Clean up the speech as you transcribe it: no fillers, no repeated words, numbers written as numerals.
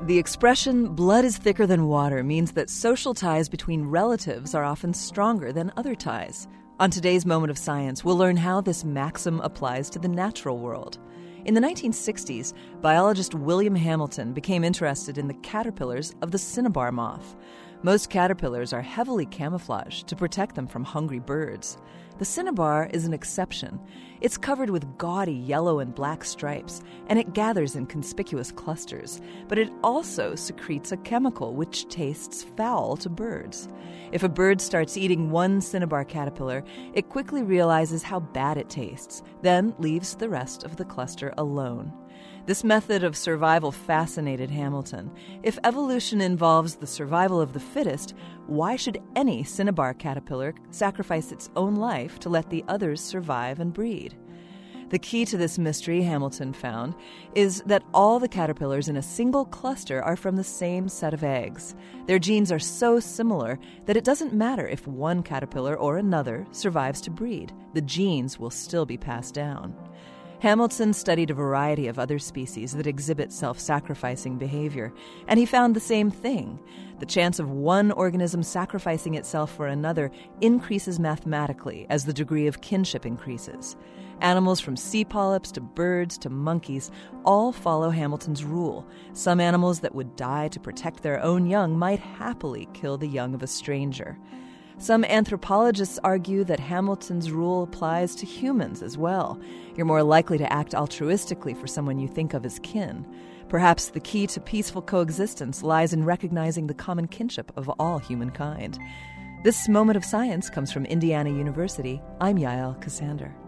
The expression, blood is thicker than water, means that social ties between relatives are often stronger than other ties. On today's Moment of Science, we'll learn how this maxim applies to the natural world. In the 1960s, biologist William Hamilton became interested in the caterpillars of the cinnabar moth. Most caterpillars are heavily camouflaged to protect them from hungry birds. The cinnabar is an exception. It's covered with gaudy yellow and black stripes, and it gathers in conspicuous clusters. But it also secretes a chemical which tastes foul to birds. If a bird starts eating one cinnabar caterpillar, it quickly realizes how bad it tastes, then leaves the rest of the cluster alone. This method of survival fascinated Hamilton. If evolution involves the survival of the fittest, why should any cinnabar caterpillar sacrifice its own life to let the others survive and breed? The key to this mystery, Hamilton found, is that all the caterpillars in a single cluster are from the same set of eggs. Their genes are so similar that it doesn't matter if one caterpillar or another survives to breed. The genes will still be passed down. Hamilton studied a variety of other species that exhibit self-sacrificing behavior, and he found the same thing. The chance of one organism sacrificing itself for another increases mathematically as the degree of kinship increases. Animals from sea polyps to birds to monkeys all follow Hamilton's rule. Some animals that would die to protect their own young might happily kill the young of a stranger. Some anthropologists argue that Hamilton's rule applies to humans as well. You're more likely to act altruistically for someone you think of as kin. Perhaps the key to peaceful coexistence lies in recognizing the common kinship of all humankind. This Moment of Science comes from Indiana University. I'm Yael Ksander.